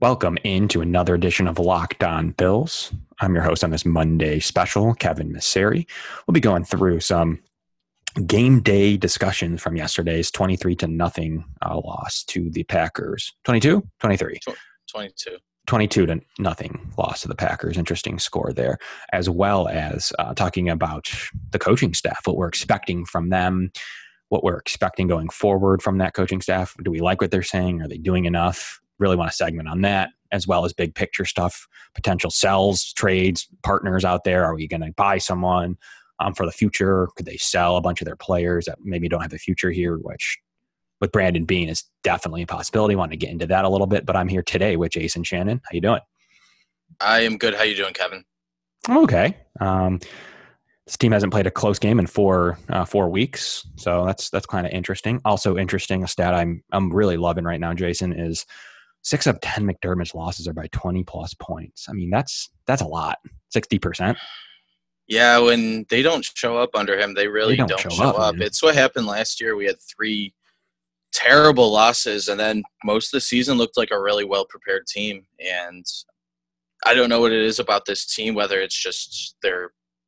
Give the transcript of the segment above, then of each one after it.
Welcome into another edition of Locked On Bills. I'm your host on this Monday special, Kevin Messeri. We'll be going through some game day discussions from yesterday's 23-0 loss to the Packers. 22? 23? 22. 22-0 loss to the Packers. Interesting score there, as well as talking about the coaching staff, what we're expecting from them, what we're expecting going forward from that coaching staff. Do we like what they're saying? Are they doing enough? Really want a segment on that, as well as big picture stuff, potential sells, trades, partners out there. Are we going to buy someone for the future? Could they sell a bunch of their players that maybe don't have a future here, which with Brandon Beane is definitely a possibility. I want to get into that a little bit, but I'm here today with Jason Shannon. How you doing? I am good. How you doing, Kevin? Okay. This team hasn't played a close game in 4 weeks, so that's kind of interesting. Also interesting, a stat I'm really loving right now, Jason, is 6 of 10 McDermott's losses are by 20 plus points. I mean, that's a lot. 60%. Yeah, when they don't show up under him, they really don't show up. Man. It's what happened last year. We had 3 terrible losses, and then most of the season looked like a really well-prepared team. And I don't know what it is about this team, whether it's just the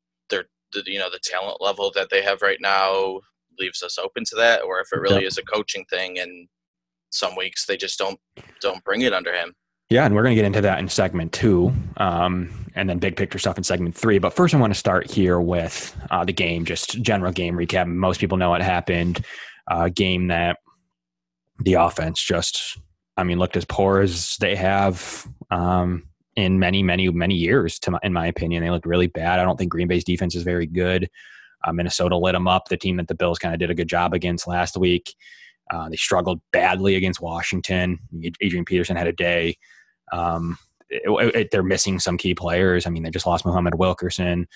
talent level that they have right now leaves us open to that, or if it really is a coaching thing, and some weeks they just don't bring it under him. Yeah, and we're going to get into that in segment 2, and then big picture stuff in segment 3. But first I want to start here with the game, just general game recap. Most people know what happened. Game that the offense just, looked as poor as they have in many, many, many years, in my opinion. They looked really bad. I don't think Green Bay's defense is very good. Minnesota lit them up, the team that the Bills kind of did a good job against last week. They struggled badly against Washington. Adrian Peterson had a day. They're missing some key players. They just lost Muhammad Wilkerson.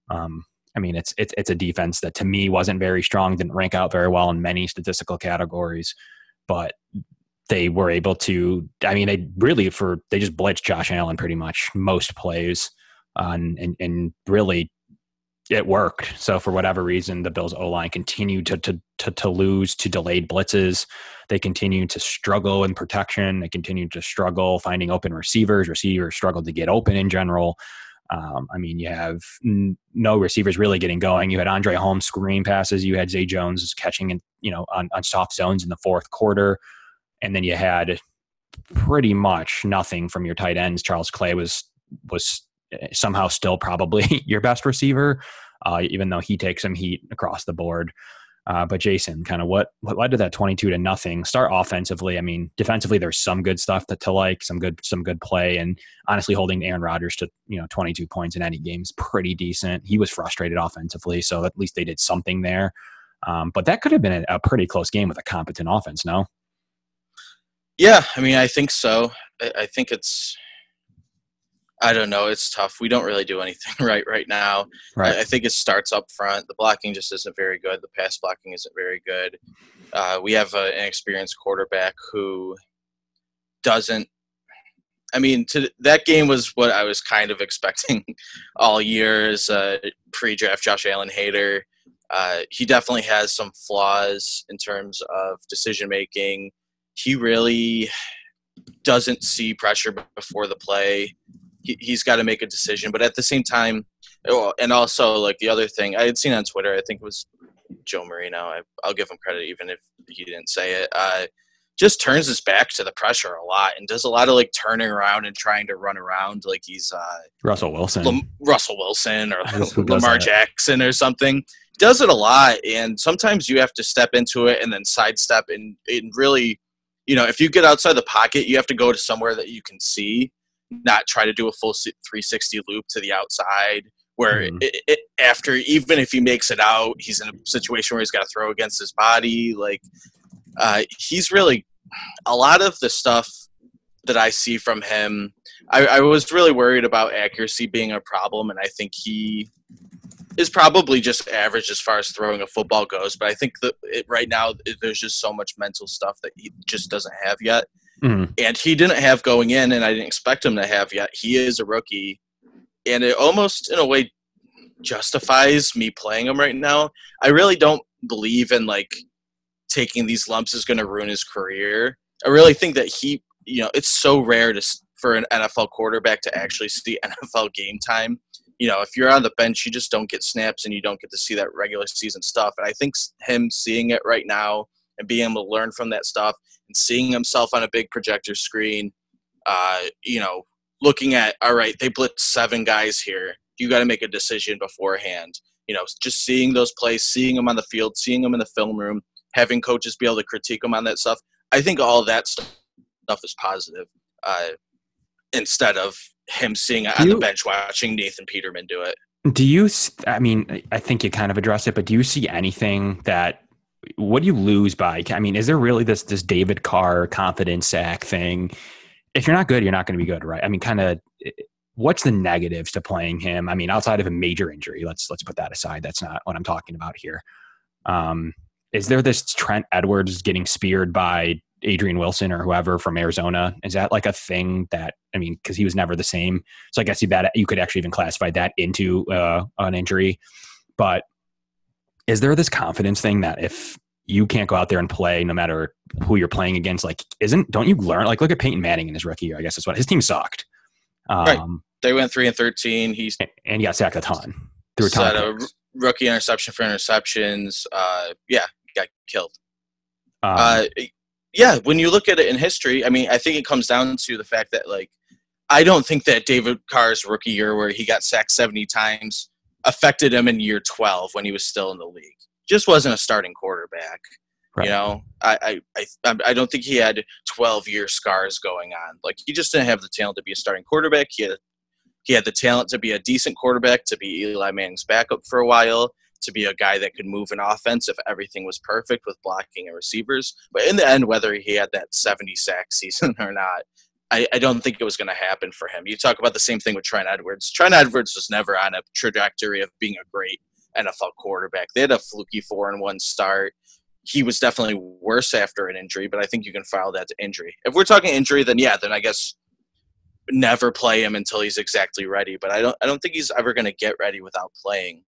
It's a defense that to me wasn't very strong, didn't rank out very well in many statistical categories, but they were able to, they just blitzed Josh Allen pretty much most plays, and really it worked. So for whatever reason, the Bills O-line continued to lose to delayed blitzes. They continued to struggle in protection. They continued to struggle finding open receivers. Receivers struggled to get open in general. You have no receivers really getting going. You had Andre Holmes screen passes. You had Zay Jones catching on soft zones in the fourth quarter. And then you had pretty much nothing from your tight ends. Charles Clay was somehow still probably your best receiver, even though he takes some heat across the board. But Jason, kind of what led to that 22-0 start offensively? Defensively, there's some good stuff to like, some good play, and honestly, holding Aaron Rodgers to 22 points in any game is pretty decent. He was frustrated offensively, so at least they did something there. But that could have been a pretty close game with a competent offense, no? Yeah, I think so. I think it's, I don't know, it's tough. We don't really do anything right now. Right. I think it starts up front. The blocking just isn't very good. The pass blocking isn't very good. We have an inexperienced quarterback who doesn't – that game was what I was kind of expecting all year as a pre-draft Josh Allen hater. He definitely has some flaws in terms of decision-making. He really doesn't see pressure before the play. He's got to make a decision. But at the same time, and also like the other thing I had seen on Twitter, I think it was Joe Marino. I'll give him credit even if he didn't say it. Just turns his back to the pressure a lot and does a lot of like turning around and trying to run around like he's Russell Wilson or Lamar Jackson or something. Does it a lot, and sometimes you have to step into it and then sidestep and really, if you get outside the pocket, you have to go to somewhere that you can see, not try to do a full 360 loop to the outside where after, even if he makes it out, he's in a situation where he's got to throw against his body. Like he's really, a lot of the stuff that I see from him, I was really worried about accuracy being a problem, and I think he is probably just average as far as throwing a football goes. But I think that right now there's just so much mental stuff that he just doesn't have yet. And he didn't have going in, and I didn't expect him to have yet. He is a rookie, and it almost, in a way, justifies me playing him right now. I really don't believe in, like, taking these lumps is going to ruin his career. I really think that he, it's so rare for an NFL quarterback to actually see NFL game time. If you're on the bench, you just don't get snaps and you don't get to see that regular season stuff. And I think him seeing it right now and being able to learn from that stuff and seeing himself on a big projector screen, looking at, all right, they blitzed 7 guys here. You got to make a decision beforehand. Just seeing those plays, seeing them on the field, seeing them in the film room, having coaches be able to critique them on that stuff. I think all that stuff is positive instead of him seeing it on the bench watching Nathan Peterman do it. I think you kind of addressed it, but do you see anything what do you lose by? Is there really this David Carr confidence sack thing? If you're not good, you're not going to be good, right? What's the negatives to playing him? Outside of a major injury, let's put that aside. That's not what I'm talking about here. Is there this Trent Edwards getting speared by Adrian Wilson or whoever from Arizona? Is that like a thing because he was never the same. So I guess you could actually even classify that into an injury. But is there this confidence thing that if you can't go out there and play no matter who you're playing against, don't you learn? Look at Peyton Manning in his rookie year. I guess that's what his team sucked. Right. They went 3-13. And he got sacked a ton. Had a rookie interception for interceptions. Got killed. When you look at it in history, I think it comes down to the fact that, I don't think that David Carr's rookie year where he got sacked 70 times affected him in year 12 when he was still in the league. Just wasn't a starting quarterback. Right. I don't think he had 12-year scars going on. He just didn't have the talent to be a starting quarterback. He had the talent to be a decent quarterback, to be Eli Manning's backup for a while, to be a guy that could move an offense if everything was perfect with blocking and receivers. But in the end, whether he had that 70-sack season or not, I don't think it was going to happen for him. You talk about the same thing with Trent Edwards. Trent Edwards was never on a trajectory of being a great NFL quarterback. They had a fluky 4-1 start. He was definitely worse after an injury, but I think you can file that to injury. If we're talking injury, then I guess never play him until he's exactly ready. But I don't think he's ever going to get ready without playing.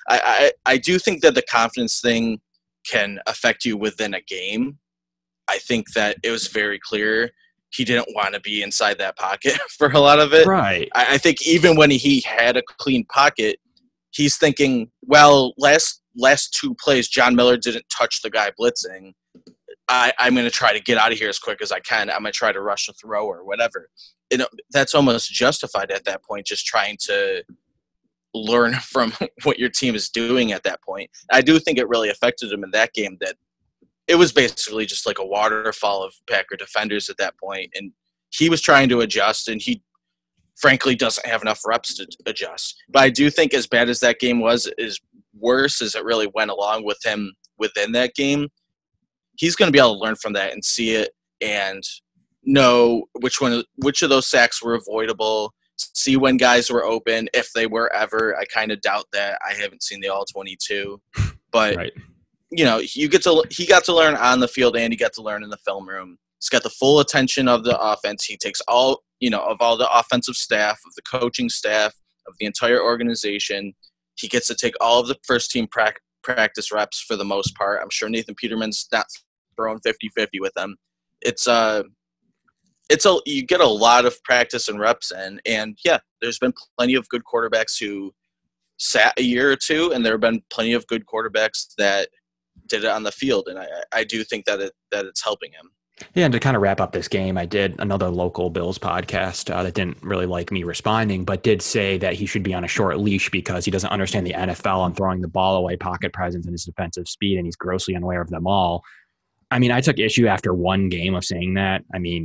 I do think that the confidence thing can affect you within a game. I think that it was very clear he didn't want to be inside that pocket for a lot of it. Right. I think even when he had a clean pocket, he's thinking, well, last 2 plays, John Miller didn't touch the guy blitzing. I'm going to try to get out of here as quick as I can. I'm going to try to rush a throw or whatever. That's almost justified at that point, just trying to learn from what your team is doing at that point. I do think it really affected him in that game, that it was basically just like a waterfall of Packer defenders at that point, and he was trying to adjust, and he frankly doesn't have enough reps to adjust. But I do think as bad as that game was, as worse as it really went along with him within that game, he's going to be able to learn from that and see it and know which of those sacks were avoidable, see when guys were open, if they were ever. I kind of doubt that. I haven't seen the all 22, but right. He got to learn on the field, and he got to learn in the film room. He's got the full attention of the offense. He takes all the offensive staff, of the coaching staff, of the entire organization. He gets to take all of the first team practice reps for the most part. I'm sure Nathan Peterman's not throwing 50-50 with them. You get a lot of practice and reps in, and there's been plenty of good quarterbacks who sat a year or two, and there have been plenty of good quarterbacks that did it on the field, and I do think that it's helping him. Yeah, and to kind of wrap up this game, I did another local Bills podcast that didn't really like me responding, but did say that he should be on a short leash because he doesn't understand the NFL and throwing the ball away, pocket presence, and his defensive speed, and he's grossly unaware of them all. I took issue after one game of saying that.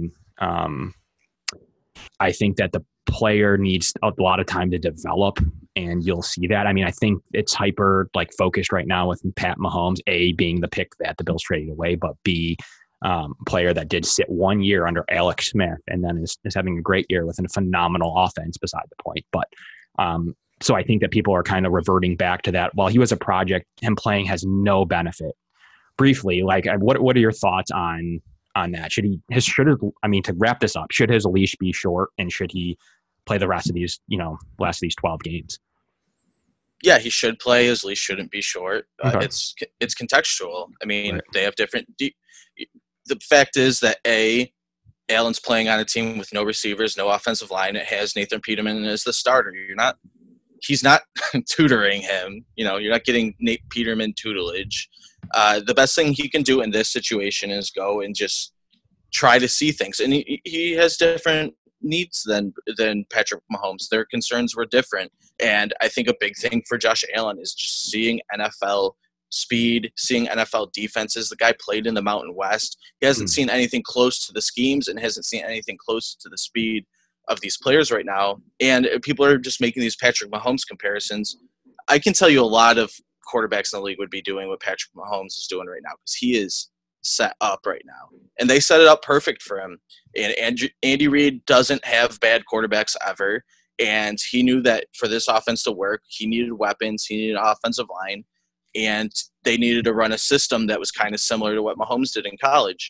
I think that the player needs a lot of time to develop, and you'll see that. I think it's hyper focused right now with Pat Mahomes, A, being the pick that the Bills traded away, but B, player that did sit 1 year under Alex Smith and then is having a great year with a phenomenal offense beside the point. But so I think that people are kind of reverting back to that. While he was a project, him playing has no benefit. Briefly, what are your thoughts on that? To wrap this up, should his leash be short, and should he play the rest of these 12 games? Yeah, he should play. His leash shouldn't be short. Okay. It's contextual. Right. They have different. The fact is that Allen's playing on a team with no receivers, no offensive line. It has Nathan Peterman as the starter. He's not tutoring him. You're not getting Nate Peterman tutelage. The best thing he can do in this situation is go and just try to see things. And he has different needs than Patrick Mahomes. Their concerns were different. And I think a big thing for Josh Allen is just seeing NFL speed, seeing NFL defenses. The guy played in the Mountain West. He hasn't seen anything close to the schemes and hasn't seen anything close to the speed of these players right now. And people are just making these Patrick Mahomes comparisons. I can tell you a lot of quarterbacks in the league would be doing what Patrick Mahomes is doing right now because he is set up right now. And they set it up perfect for him. And Andy Reid doesn't have bad quarterbacks ever. And he knew that for this offense to work, he needed weapons, he needed an offensive line, and they needed to run a system that was kind of similar to what Mahomes did in college.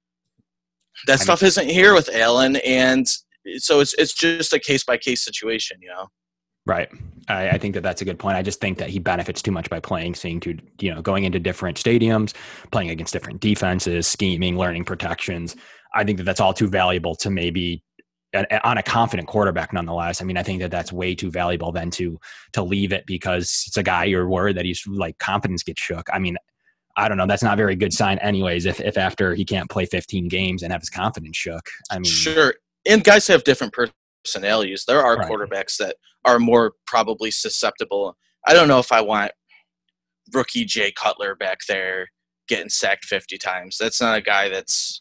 That stuff isn't here with Allen, and so it's just a case-by-case situation, Right. I think that's a good point. I just think that he benefits too much by going into different stadiums, playing against different defenses, scheming, learning protections. I think that's all too valuable to maybe on a confident quarterback nonetheless. I mean, I think that's way too valuable than to leave it because it's a guy you're worried that he's like confidence gets shook. I mean, I don't know. That's not a very good sign anyways, if after he can't play 15 games and have his confidence shook. I mean, sure. And guys have different personalities. There are quarterbacks that are more probably susceptible. I don't know if I want rookie Jay Cutler back there getting sacked 50 times. That's not a guy that's,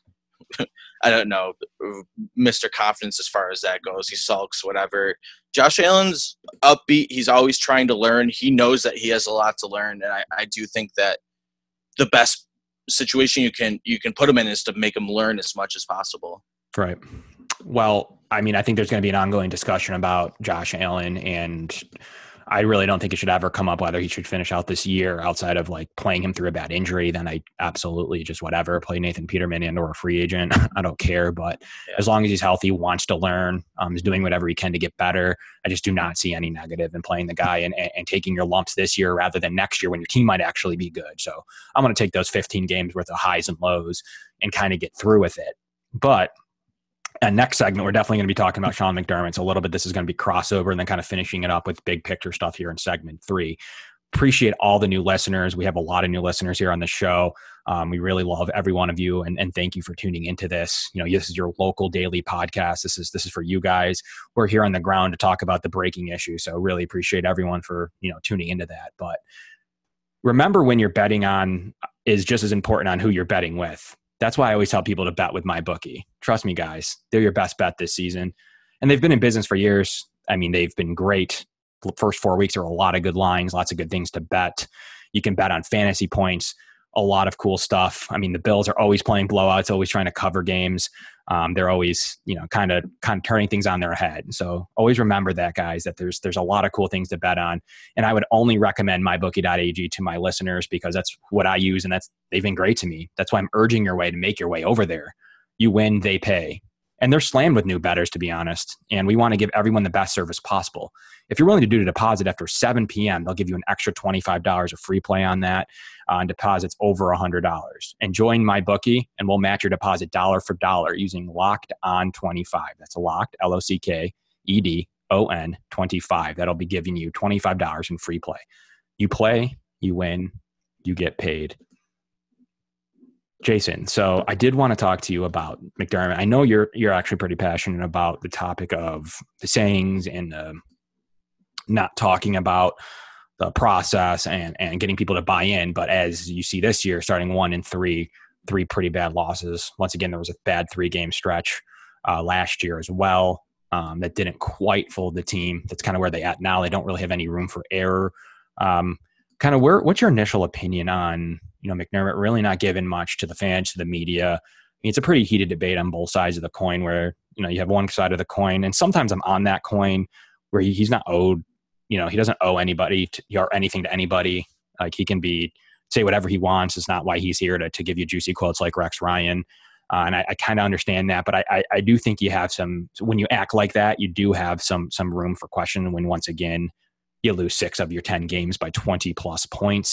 I don't know, Mr. Confidence as far as that goes. He sulks, whatever. Josh Allen's upbeat. He's always trying to learn. He knows that he has a lot to learn. And I do think that the best situation you can put him in is to make him learn as much as possible. Right. Well, I mean, I think there's going to be an ongoing discussion about Josh Allen, and I really don't think it should ever come up whether he should finish out this year outside of like playing him through a bad injury. Then I absolutely just whatever, play Nathan Peterman and or a free agent. I don't care. But as long as he's healthy, wants to learn, is doing whatever he can to get better, I just do not see any negative in playing the guy and taking your lumps this year rather than next year when your team might actually be good. So I'm going to take those 15 games worth of highs and lows and kind of get through with it. But next segment, we're definitely going to be talking about Sean McDermott. So a little bit, this is going to be crossover and then kind of finishing it up with big picture stuff here in segment 3. Appreciate all the new listeners. We have a lot of new listeners here on the show. We really love every one of you. And thank you for tuning into this. This is your local daily podcast. This is for you guys. We're here on the ground to talk about the breaking issue. So really appreciate everyone for, tuning into that. But remember, when you're betting on is just as important on who you're betting with. That's why I always tell people to bet with MyBookie. Trust me, guys. They're your best bet this season. And they've been in business for years. I mean, they've been great. The first 4 weeks are a lot of good lines, lots of good things to bet. You can bet on fantasy points, a lot of cool stuff. I mean, the Bills are always playing blowouts, always trying to cover games. They're always, kind of turning things on their head. So always remember that, guys, that there's a lot of cool things to bet on. And I would only recommend mybookie.ag to my listeners because that's what I use, and they've been great to me. That's why I'm urging your way to make your way over there. You win, they pay. And they're slammed with new bettors, to be honest. And we want to give everyone the best service possible. If you're willing to do a deposit after 7 p.m., they'll give you an extra $25 of free play on that on deposits over $100. And join MyBookie, and we'll match your deposit dollar for dollar using Locked On 25. That's Locked, LOCKEDON 25. That'll be giving you $25 in free play. You play, you win, you get paid. Jason, so I did want to talk to you about McDermott. I know you're actually pretty passionate about the topic of the sayings and not talking about the process and getting people to buy in. But as you see this year, starting 1-3, 3 pretty bad losses. Once again, there was a bad 3-game stretch last year as well that didn't quite fold the team. That's kind of where they at now. They don't really have any room for error. What's your initial opinion on McDermott really not giving much to the fans, to the media? I mean, it's a pretty heated debate on both sides of the coin where, you have one side of the coin, and sometimes I'm on that coin where he's not owed, he doesn't owe anybody or anything to anybody. Like, he can say whatever he wants. It's not why he's here to give you juicy quotes like Rex Ryan. And I kind of understand that, but I do think you have when you act like that, you do have some room for question when once again, you lose 6 of your 10 games by 20 plus points.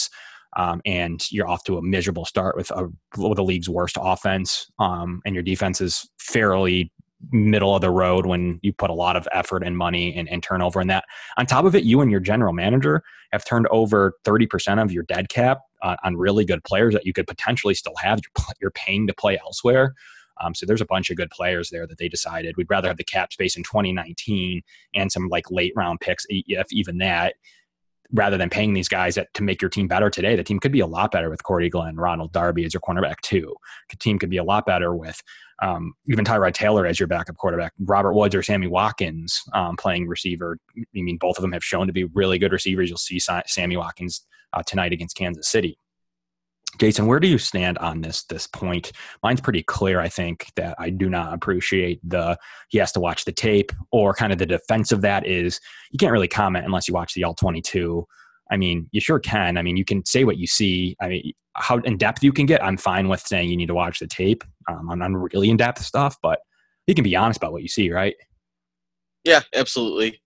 and you're off to a miserable start with the league's worst offense, and your defense is fairly middle of the road when you put a lot of effort and money and turnover in that. On top of it, you and your general manager have turned over 30% of your dead cap on really good players that you could potentially still have. You're paying to play elsewhere. So there's a bunch of good players there that they decided we'd rather have the cap space in 2019 and some like late round picks, if even that, rather than paying these guys to make your team better today. The team could be a lot better with Corey Glenn, Ronald Darby as your cornerback too. The team could be a lot better with even Tyrod Taylor as your backup quarterback, Robert Woods or Sammy Watkins playing receiver. I mean, both of them have shown to be really good receivers. You'll see Sammy Watkins tonight against Kansas City. Jason, where do you stand on this point? Mine's pretty clear, I think, that I do not appreciate he has to watch the tape, or kind of the defense of that is you can't really comment unless you watch the All-22. I mean, you sure can. I mean, you can say what you see. I mean, how in-depth you can get, I'm fine with saying you need to watch the tape on really in-depth stuff, but you can be honest about what you see, right? Yeah, absolutely.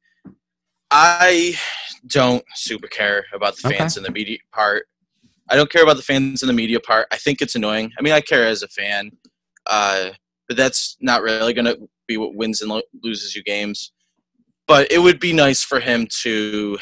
I don't super care about the fans and the media part. I don't care about the fans and the media part. I think it's annoying. I mean, I care as a fan, but that's not really going to be what wins and loses you games. But it would be nice for him to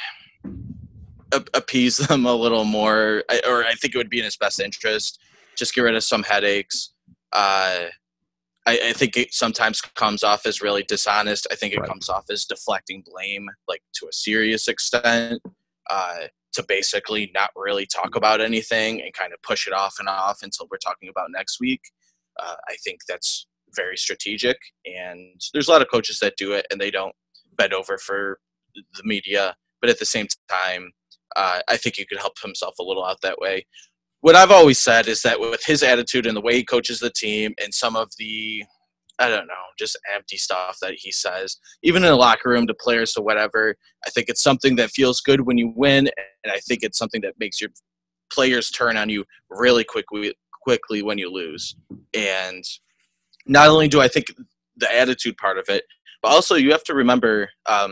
appease them a little more, or I think it would be in his best interest. Just get rid of some headaches. I think it sometimes comes off as really dishonest. I think it comes off as deflecting blame, like to a serious extent. To basically not really talk about anything and kind of push it off and off until we're talking about next week. I think that's very strategic, and there's a lot of coaches that do it and they don't bend over for the media. But at the same time, I think he could help himself a little out that way. What I've always said is that with his attitude and the way he coaches the team and some of the, I don't know, just empty stuff that he says, even in the locker room to players or whatever, I think it's something that feels good when you win, and I think it's something that makes your players turn on you really quickly when you lose. And not only do I think the attitude part of it, but also you have to remember,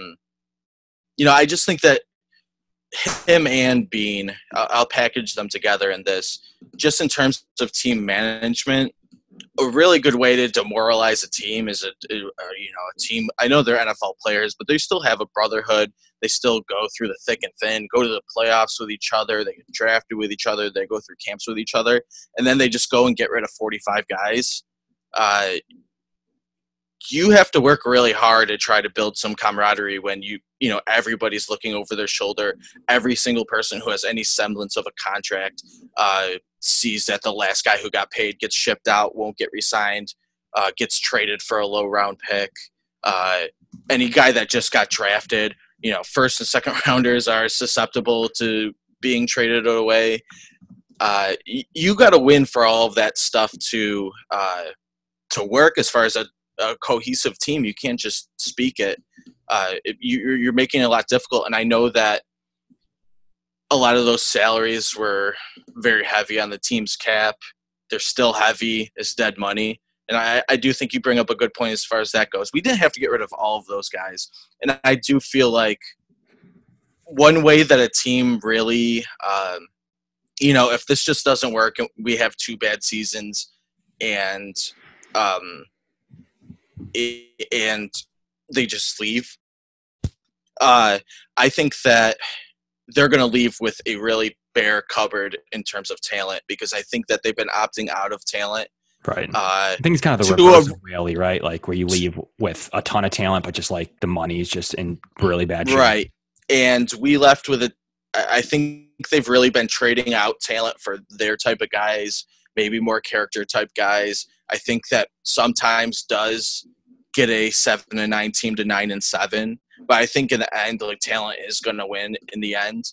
I just think that him and Bean, I'll package them together in this, just in terms of team management. A really good way to demoralize a team is a team. I know they're NFL players, but they still have a brotherhood. They still go through the thick and thin, go to the playoffs with each other. They get drafted with each other. They go through camps with each other, and then they just go and get rid of 45 guys. You have to work really hard to try to build some camaraderie when everybody's looking over their shoulder. Every single person who has any semblance of a contract sees that the last guy who got paid gets shipped out, won't get re-signed, gets traded for a low-round pick. Any guy that just got drafted, first and second rounders are susceptible to being traded away. You got to win for all of that stuff to work as far as a cohesive team. You can't just speak it. You're making it a lot difficult, and I know that a lot of those salaries were very heavy on the team's cap. They're still heavy. It's dead money. And I do think you bring up a good point as far as that goes. We didn't have to get rid of all of those guys. And I do feel like one way that a team really, if this just doesn't work and we have 2 bad seasons and they just leave, I think that they're going to leave with a really bare cupboard in terms of talent, because I think that they've been opting out of talent. Right. I think it's kind of the reverse of Whaley, right? Like where you leave with a ton of talent, but just like the money is just in really bad shape. Right. And we left with it. I think they've really been trading out talent for their type of guys, maybe more character type guys. I think that sometimes does get a 7-9 team to 9-7. But I think in the end, like, talent is going to win in the end.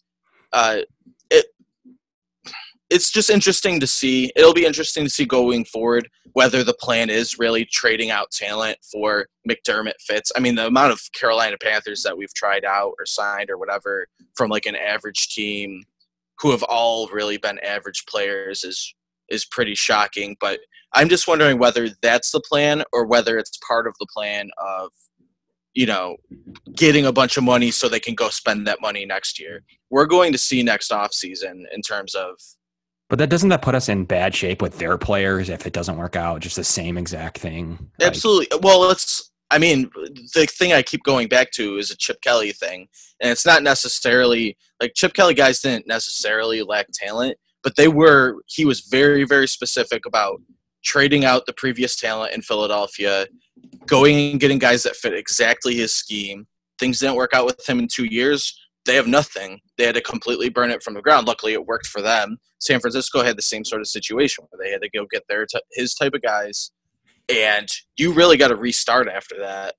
It's just interesting to see. It'll be interesting to see going forward whether the plan is really trading out talent for McDermott fits. I mean, the amount of Carolina Panthers that we've tried out or signed or whatever from like an average team who have all really been average players is pretty shocking. But I'm just wondering whether that's the plan or whether it's part of the plan of, getting a bunch of money so they can go spend that money next year. We're going to see next offseason in terms of. But doesn't that put us in bad shape with their players if it doesn't work out? Just the same exact thing. Absolutely. Well, the thing I keep going back to is a Chip Kelly thing. And it's not necessarily like Chip Kelly guys didn't necessarily lack talent, but he was very, very specific about trading out the previous talent in Philadelphia, going and getting guys that fit exactly his scheme. Things didn't work out with him in 2 years. They have nothing. They had to completely burn it from the ground. Luckily, it worked for them. San Francisco had the same sort of situation where they had to go get his type of guys, and you really got to restart after that.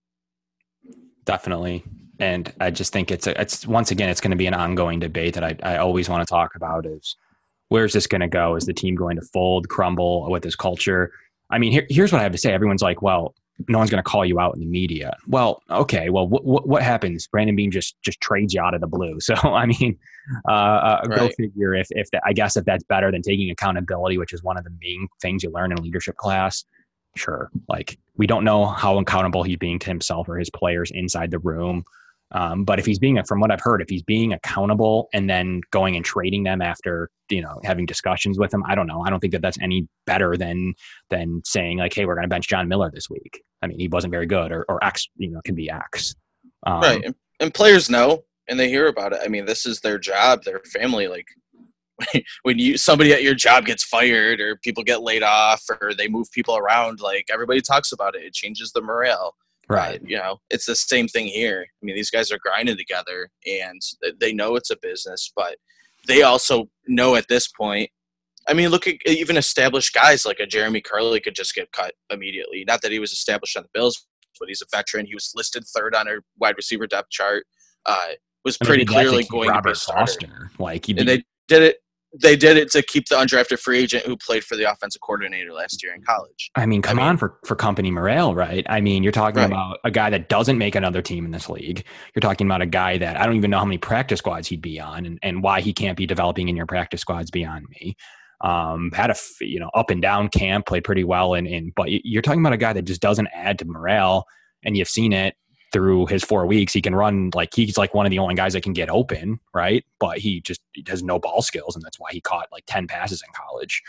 Definitely. And I just think it's once again, it's going to be an ongoing debate that I always want to talk about is where's this going to go? Is the team going to fold, crumble with this culture? I mean, here's what I have to say. Everyone's like, well, no one's going to call you out in the media. Well, okay. Well, what happens? Brandon Beane just trades you out of the blue. So, I mean, right. Go figure if I guess if that's better than taking accountability, which is one of the main things you learn in leadership class. Sure. Like, we don't know how accountable he's being to himself or his players inside the room. But if he's from what I've heard, if he's being accountable and then going and trading them after, having discussions with them, I don't know. I don't think that that's any better than saying like, hey, we're going to bench John Miller this week. I mean, he wasn't very good or X, can be X. Right. And players know, and they hear about it. I mean, this is their job, their family. Like when somebody at your job gets fired or people get laid off or they move people around, like everybody talks about it. It changes the morale. Right. It's the same thing here. I mean, these guys are grinding together and they know it's a business, but they also know at this point, I mean, look at even established guys like a Jeremy Curley could just get cut immediately. Not that he was established on the Bills, but he's a veteran. He was listed third on our wide receiver depth chart. Was pretty clearly going to be a starter. And they did it. They did it to keep the undrafted free agent who played for the offensive coordinator last year in college. I mean, come on for company morale, right? I mean, you're talking about a guy that doesn't make another team in this league. You're talking about a guy that I don't even know how many practice squads he'd be on and why he can't be developing in your practice squads beyond me. Had a up and down camp, played pretty well, but you're talking about a guy that just doesn't add to morale, and you've seen it through his 4 weeks. He can run he's like one of the only guys that can get open, right? But he has no ball skills, and that's why he caught like 10 passes in college.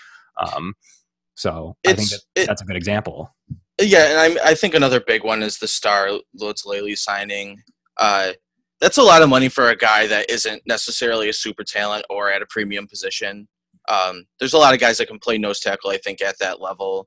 So I think that's a good example. Yeah, and I think another big one is the Star Lotulelei signing. That's a lot of money for a guy that isn't necessarily a super talent or at a premium position. There's a lot of guys that can play nose tackle, I think, at that level,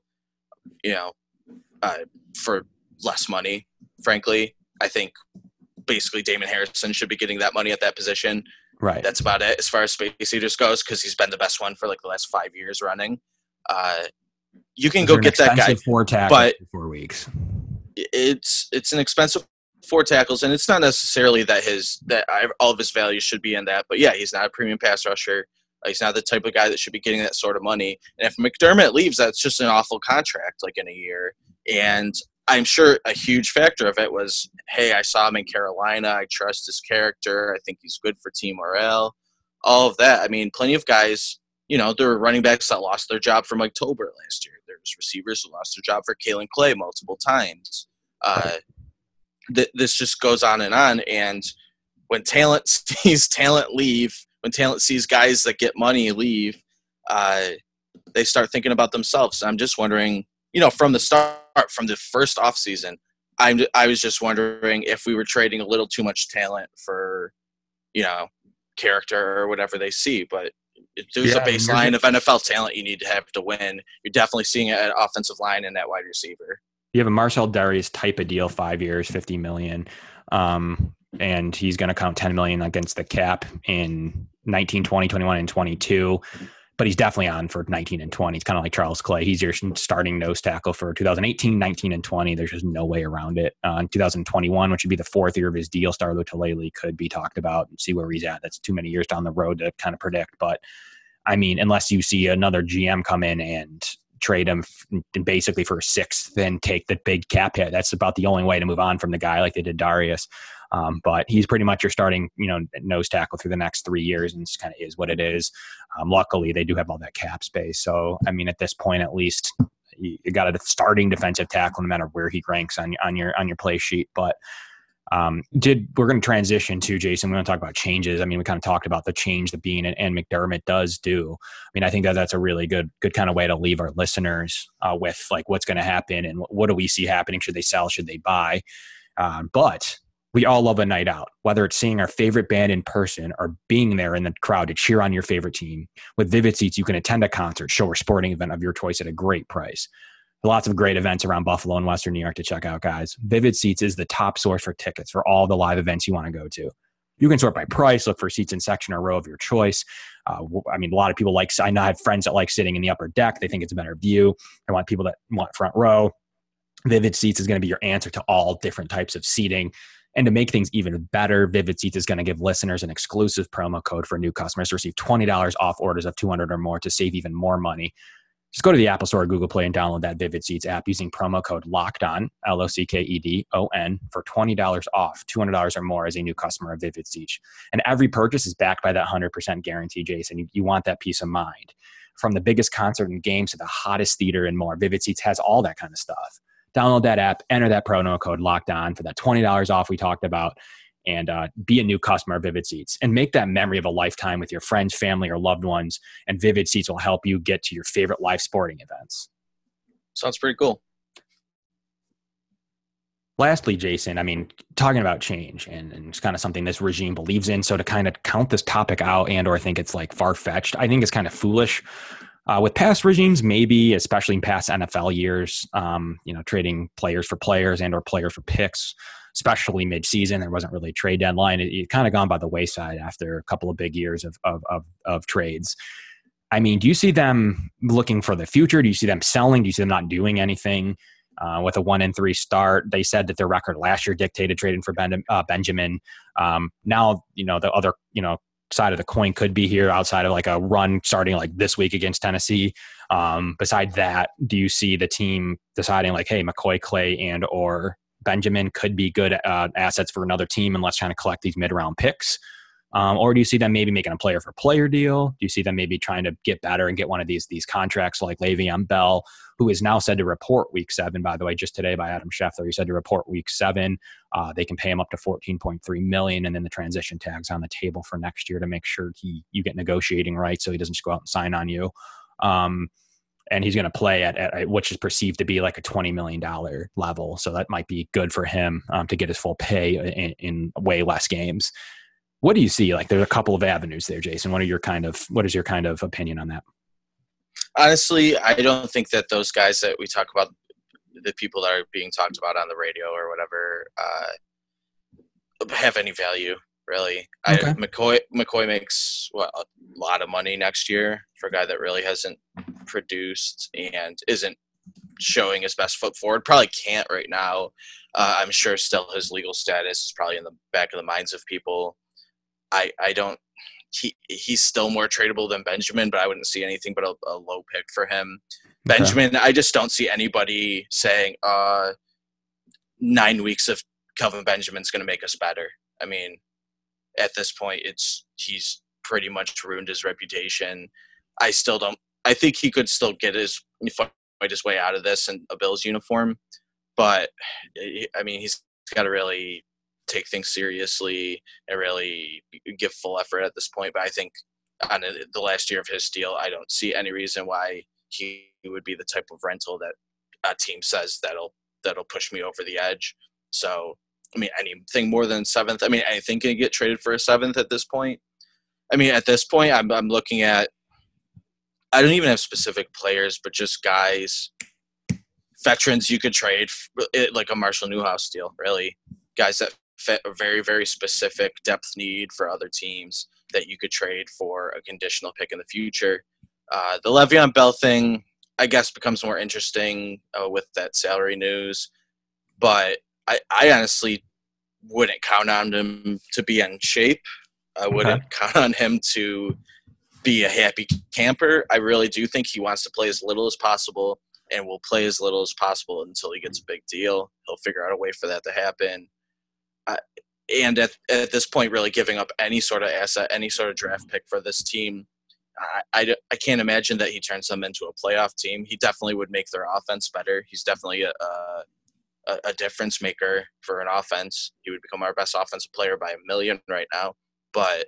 for less money, frankly. I think basically Damon Harrison should be getting that money at that position. Right. That's about it as far as Space Eaters goes, because he's been the best one for like the last 5 years running. You can go get that guy, 4 tackles but for 4 weeks. It's an expensive 4 tackles, and it's not necessarily that all of his value should be in that. But yeah, he's not a premium pass rusher. He's not the type of guy that should be getting that sort of money. And if McDermott leaves, that's just an awful contract, like in a year. And I'm sure a huge factor of it was, hey, I saw him in Carolina. I trust his character. I think he's good for team morale. All of that. I mean, plenty of guys, there were running backs that lost their job for Mike Tolbert last year. There was receivers who lost their job for Kalen Clay multiple times. This just goes on. And when talent sees talent leave, when talent sees guys that get money leave, they start thinking about themselves. I'm just wondering, from the start, from the first offseason, I was just wondering if we were trading a little too much talent for, character or whatever they see. But if there's a baseline of NFL talent you need to have to win, you're definitely seeing it at offensive line and at wide receiver. You have a Marcel Darius type of deal, 5 years, $50 million. And he's going to count $10 million against the cap in 19, 20, 21, and 22. But he's definitely on for 19 and 20. It's kind of like Charles Clay. He's your starting nose tackle for 2018, 19, and 20. There's just no way around it. In 2021, which would be the 4th year of his deal, Star Lotulelei could be talked about and see where he's at. That's too many years down the road to kind of predict. But, I mean, unless you see another GM come in and trade him basically for a 6th and take the big cap hit, that's about the only way to move on from the guy like they did Darius. But he's pretty much your starting, nose tackle through the next 3 years, and it's kind of is what it is. Luckily, they do have all that cap space. So, I mean, at this point, at least, you got a starting defensive tackle no matter where he ranks on your play sheet. But we're going to transition to Jason. We want to talk about changes. I mean, we kind of talked about the change that Beane and McDermott does do. I mean, I think that's a really good kind of way to leave our listeners with like what's going to happen and what do we see happening? Should they sell? Should they buy? But we all love a night out, whether it's seeing our favorite band in person or being there in the crowd to cheer on your favorite team. With Vivid Seats, you can attend a concert, show, or sporting event of your choice at a great price. Lots of great events around Buffalo and Western New York to check out, guys. Vivid Seats is the top source for tickets for all the live events you want to go to. You can sort by price, look for seats in section or row of your choice. I mean, a lot of people I know I have friends that like sitting in the upper deck. They think it's a better view. I want people that want front row. Vivid Seats is going to be your answer to all different types of seating. And to make things even better, Vivid Seats is going to give listeners an exclusive promo code for new customers to receive $20 off orders of $200 or more to save even more money. Just go to the Apple Store or Google Play and download that Vivid Seats app using promo code LOCKEDON, LOCKEDON, for $20 off, $200 or more as a new customer of Vivid Seats. And every purchase is backed by that 100% guarantee, Jason. You want that peace of mind. From the biggest concert and games to the hottest theater and more, Vivid Seats has all that kind of stuff. Download that app, enter that promo code LOCKEDON for that $20 off we talked about, and be a new customer of Vivid Seats and make that memory of a lifetime with your friends, family, or loved ones. And Vivid Seats will help you get to your favorite live sporting events. Sounds pretty cool. Lastly, Jason, I mean, talking about change and it's kind of something this regime believes in. So to kind of count this topic out or think it's like far-fetched, I think it's kind of foolish. With past regimes, maybe, especially in past NFL years, trading players for players or players for picks, especially mid-season, there wasn't really a trade deadline. It kind of gone by the wayside after a couple of big years of trades. I mean, do you see them looking for the future? Do you see them selling? Do you see them not doing anything? With a 1-3 start, they said that their record last year dictated trading for Benjamin. Now, the other, side of the coin could be here outside of like a run starting like this week against Tennessee. Beside that, do you see the team deciding like, hey, McCoy, Clay, and or Benjamin could be good assets for another team and let's try to collect these mid-round picks? Or do you see them maybe making a player-for-player deal? Do you see them maybe trying to get better and get one of these contracts like Le'Veon Bell, who is now said to report Week 7, by the way, just today by Adam Schefter. He said to report Week 7. They can pay him up to $14.3 million, and then the transition tag's on the table for next year to make sure you get negotiating rights so he doesn't just go out and sign on you. And he's going to play at which is perceived to be like a $20 million level. So that might be good for him to get his full pay in way less games. What do you see? Like, there's a couple of avenues there, Jason. What is your kind of opinion on that? Honestly, I don't think that those guys that we talk about, the people that are being talked about on the radio or whatever, have any value, really. Okay. McCoy makes a lot of money next year for a guy that really hasn't produced and isn't showing his best foot forward. Probably can't right now. I'm sure still his legal status is probably in the back of the minds of people. He's still more tradable than Benjamin, but I wouldn't see anything but a low pick for him. Okay. Benjamin, I just don't see anybody saying 9 weeks of Kelvin Benjamin's going to make us better. I mean, at this point, he's pretty much ruined his reputation. I think he could still fight his way out of this in a Bills uniform, but I mean, he's got to really take things seriously and really give full effort at this point. But I think on the last year of his deal, I don't see any reason why he would be the type of rental that a team says that'll push me over the edge. So, I mean, anything more than 7th, I mean, anything can get traded for a 7th at this point. I mean, at this point, I'm looking at, I don't even have specific players, but just guys, veterans you could trade, like a Marshall Newhouse deal, really. Guys that fit a very, very specific depth need for other teams that you could trade for a conditional pick in the future. The Le'Veon Bell thing, I guess, becomes more interesting with that salary news. But I honestly wouldn't count on him to be in shape. I wouldn't count on him to be a happy camper. I really do think he wants to play as little as possible and will play as little as possible until he gets a big deal. He'll figure out a way for that to happen. And at this point, really giving up any sort of asset, any sort of draft pick for this team I can't imagine that he turns them into a playoff team. He definitely would make their offense better. He's definitely a difference maker for an offense. He would become our best offensive player by a million right now. But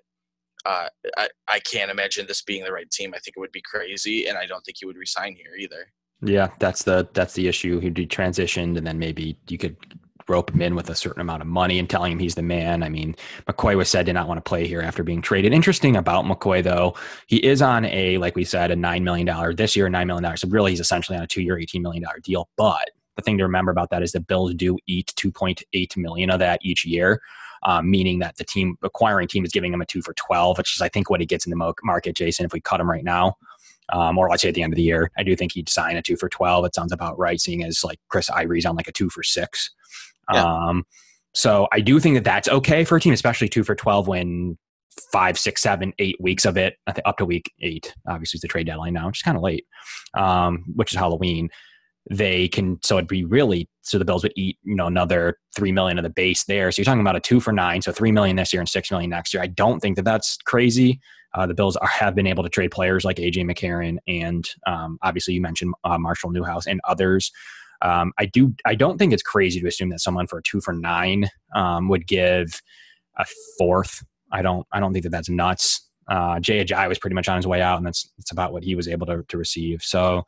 I can't imagine this being the right team. I think it would be crazy, and I don't think he would resign here either. Yeah, that's the issue. He'd be transitioned, and then maybe you could rope him in with a certain amount of money and telling him he's the man. I mean, McCoy was said to not want to play here after being traded. Interesting about McCoy, though, he is on like we said, a $9 million this year, $9 million. So really, he's essentially on a 2-year, $18 million deal. But the thing to remember about that is the Bills do eat $2.8 million of that each year, meaning that the acquiring team is giving him a 2 for $12, which is, I think, what he gets in the market, Jason, if we cut him right now. Or let's say at the end of the year, I do think he'd sign a 2 for $12. It sounds about right, seeing as like Chris Ivory's on like a 2 for $6. Yeah. So I do think that that's okay for a team, especially 2 for $12 when 5, 6, 7, 8 weeks of it, I think up to week 8, obviously it's the trade deadline now, which is kind of late, which is Halloween. They can, so it'd be really, so the Bills would eat, another $3 million of the base there. So you're talking about a 2 for $9, so $3 million this year and $6 million next year. I don't think that that's crazy. The Bills have been able to trade players like AJ McCarron and obviously you mentioned Marshall Newhouse and others. I don't think it's crazy to assume that someone for a 2 for $9 would give a fourth. I don't think that that's nuts. Jay Ajayi was pretty much on his way out, and that's about what he was able to receive. So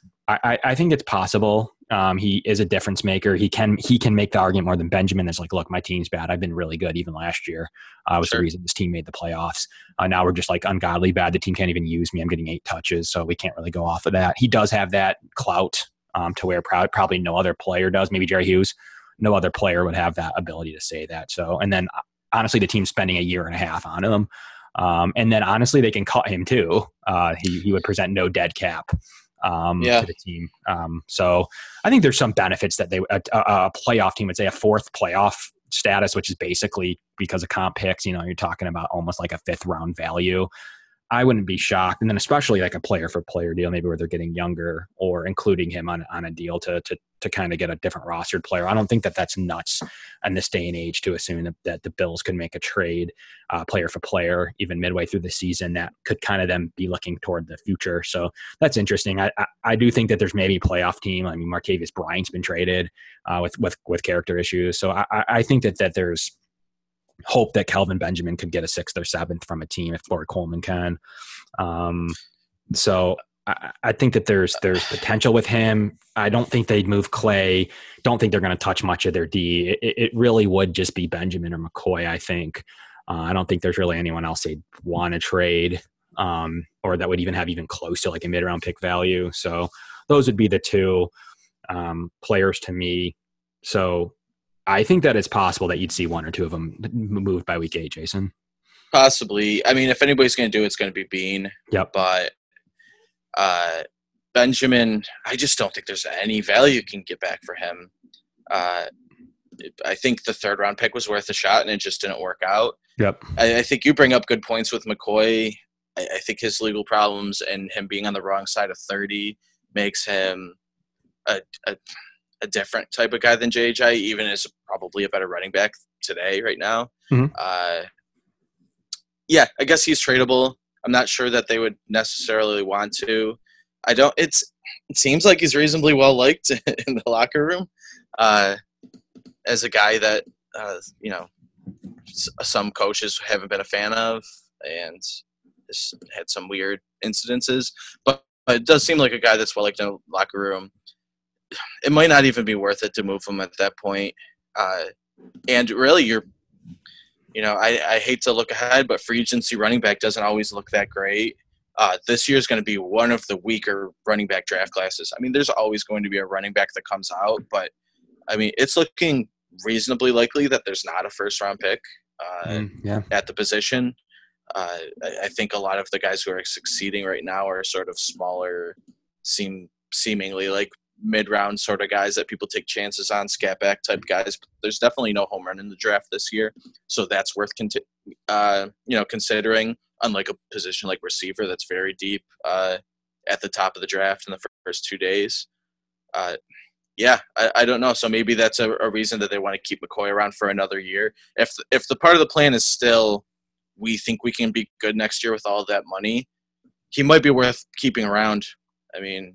I think it's possible. He is a difference maker. He can make the argument more than Benjamin. That's like, look, my team's bad. I've been really good even last year. Was the reason this team made the playoffs. Now we're just like ungodly bad. The team can't even use me. I'm getting 8 touches, so we can't really go off of that. He does have that clout to where probably no other player does. Maybe Jerry Hughes. No other player would have that ability to say that. So, and then honestly, the team's spending a year and a half on him. And then honestly, they can cut him too. He would present no dead cap. To the team. So I think there's some benefits that a playoff team would say a 4th playoff status, which is basically because of comp picks, you're talking about almost like a 5th round value. I wouldn't be shocked. And then especially like a player for player deal, maybe where they're getting younger or including him on a deal to kind of get a different rostered player. I don't think that that's nuts in this day and age to assume that the Bills could make a trade player for player even midway through the season that could kind of then be looking toward the future. So that's interesting. I do think that there's maybe a playoff team. I mean, Martavis Bryant's been traded with character issues. So I think that there's hope that Kelvin Benjamin could get a 6th or 7th from a team if Corey Coleman can. So I think that there's potential with him. I don't think they'd move Clay. Don't think they're going to touch much of their D. It really would just be Benjamin or McCoy, I think. I don't think there's really anyone else they'd want to trade or that would even have even close to like a mid-round pick value. So those would be the 2 players to me. So I think that it's possible that you'd see 1 or 2 of them moved by week 8, Jason. Possibly. I mean, if anybody's going to do it, it's going to be Bean. Yep. But Benjamin, I just don't think there's any value you can get back for him. I think the 3rd round pick was worth a shot, and it just didn't work out. Yep. I think you bring up good points with McCoy. I think his legal problems and him being on the wrong side of 30 makes him a different type of guy than JJ, even is probably a better running back today right now. Mm-hmm. I guess he's tradable. I'm not sure that they would necessarily want to. It seems like he's reasonably well liked in the locker room as a guy that, some coaches haven't been a fan of and has had some weird incidences, but it does seem like a guy that's well liked in the locker room. It might not even be worth it to move him at that point. And really I hate to look ahead, but free agency running back doesn't always look that great. This year is going to be one of the weaker running back draft classes. I mean, there's always going to be a running back that comes out, but I mean, it's looking reasonably likely that there's not a 1st round pick at the position. I think a lot of the guys who are succeeding right now are sort of smaller, seemingly like mid-round sort of guys that people take chances on, scat back type guys. But there's definitely no home run in the draft this year, so that's worth considering. Unlike a position like receiver that's very deep at the top of the draft in the first 2 days. I don't know. So maybe that's a reason that they want to keep McCoy around for another year. If the part of the plan is still we think we can be good next year with all of that money, he might be worth keeping around. I mean,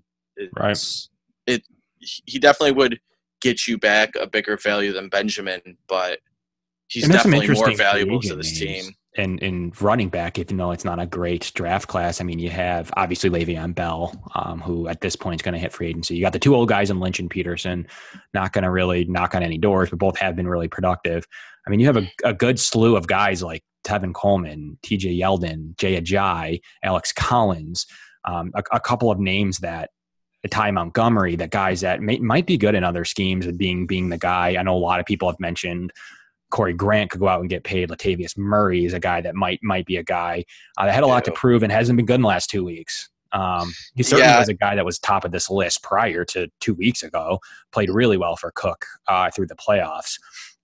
he definitely would get you back a bigger value than Benjamin, but he's definitely more valuable to this team. And in running back, even though it's not a great draft class, I mean, you have obviously Le'Veon Bell, who at this point is going to hit free agency. You got the two old guys in Lynch and Peterson, not going to really knock on any doors, but both have been really productive. I mean, you have a good slew of guys like Tevin Coleman, TJ Yeldon, Jay Ajayi, Alex Collins, a couple of names that Ty Montgomery, that guys that might be good in other schemes of being the guy. I know a lot of people have mentioned Corey Grant could go out and get paid. Latavius Murray is a guy that might be a guy that had a lot to prove and hasn't been good in the last 2 weeks. He certainly was a guy that was top of this list prior to 2 weeks ago, played really well for Cook through the playoffs.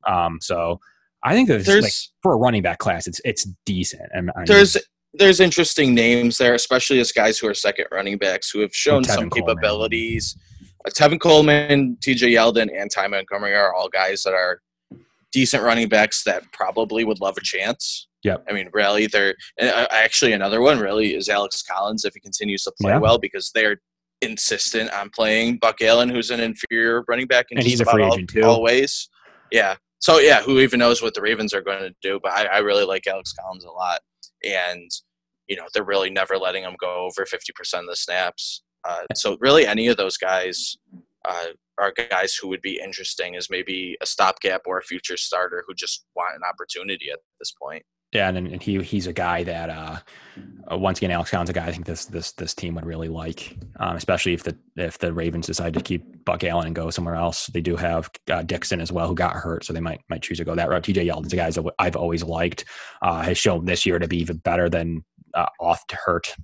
So I think there's for a running back class, it's decent. There's interesting names there, especially as guys who are second running backs who have shown some capabilities. Tevin Coleman, TJ Yeldon, and Ty Montgomery are all guys that are decent running backs that probably would love a chance. Yep. I mean, really, actually another one really is Alex Collins if he continues to play well, because they're insistent on playing Buck Allen, who's an inferior running back, and he's a free agent too. Always. Yeah. So who even knows what the Ravens are going to do? But I really like Alex Collins a lot, and they're really never letting him go over 50% of the snaps. So really, any of those guys are guys who would be interesting as maybe a stopgap or a future starter who just want an opportunity at this point. Yeah, and he's a guy that once again, Alex Collins, a guy I think this team would really like, especially if the Ravens decide to keep Buck Allen and go somewhere else. They do have Dixon as well, who got hurt, so they might choose to go that route. TJ Yeldon's a guy I've always liked, has shown this year to be even better than off to hurt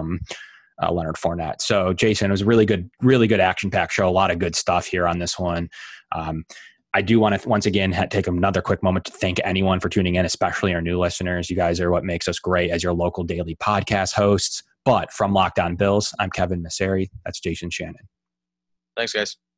Leonard Fournette. So Jason, it was a really good action-packed show. A lot of good stuff here on this one. I do want to once again take another quick moment to thank anyone for tuning in, especially our new listeners. You guys are what makes us great as your local daily podcast hosts. But from Locked On Bills, I'm Kevin Masseri. That's Jason Shannon. Thanks, guys.